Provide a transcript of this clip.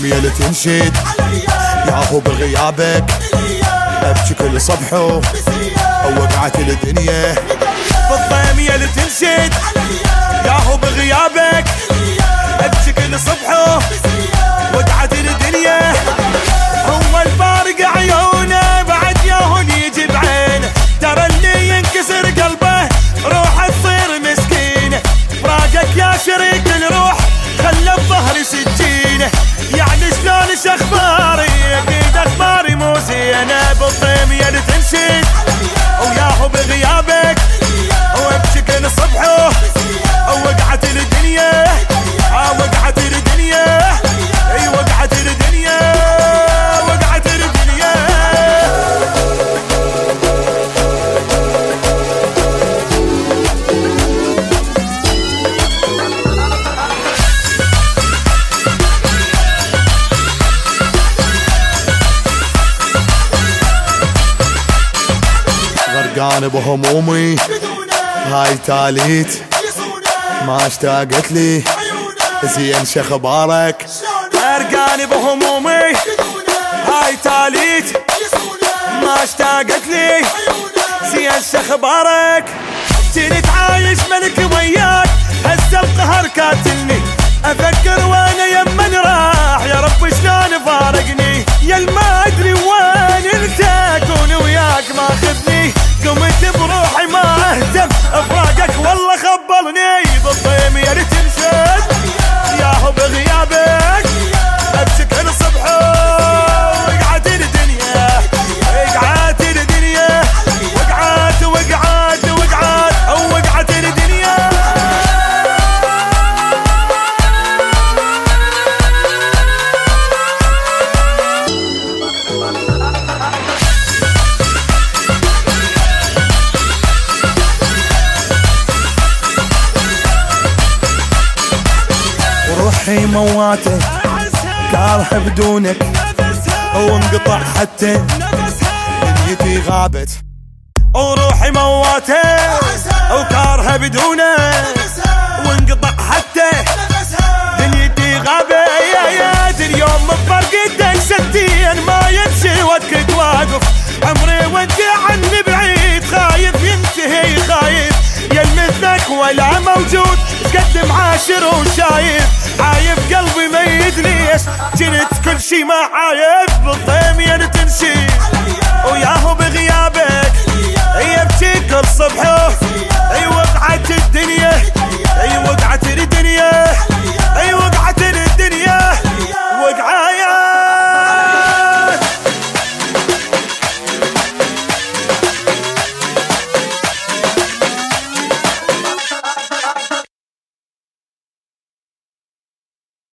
بالضيم يلي تنشد ياهو بغيابك ابكي كل صبح ووقعت الدنيا. بالضيم يلي تنشد ياهو بغيابك ابكي كل صبح وقعت الدنيا. هو الفارق عيونه بعد ياهو يجي بعينه، ترى اللي ينكسر قلبه روحه تصير مسكينه. فراقك يا شريك الروح خلى الظهر سجينه، يعني شلون اخباري اكيد اخباري مو زينه. بالضيم يلي تنشد وياهو بغيابك وابكي كل صبح وقعت الدنيا. وقعت الدنيا اي وقعت الدنيا وقعت الدنيا. غرقان بهمومي هاي تاليت ما اشتاقت لي زين شخبارك. غرقان بهمومي هاي تاليت ما اشتاقت لي زين شخبارك. جيت عايش ملك وياك هسه القهر قاتلني، افكر وانا يمن راح يا رب شلون فارقني. يا ما ادري وين انت اكون وياك ماخذني، قمت بروحي ما اهتم افراقك والله خبلني. بالضيم يلي تنشد ياهو بغيابك ابكي كل صبح وقعت الدنيا. وقعت الدنيا وقعت وقعت وقعت او وقعت الدنيا. وروحي مواتك كارهه بدونك وانقطع حتى دنيتي غابت. وروحي مواتك وكارهه بدونك وانقطع حتى دنيتي غابت. اليوم بفرقتك سنتين ما يمشي وقتك واقف عمري وانت عني بعيد، خايف ينتهي خايف يا مثلك ولا موجود قدم عاشر وشايف. عايف قلبي ميت ليش جنت كل شي ما عايف. بالضيم يلي تنشي ويا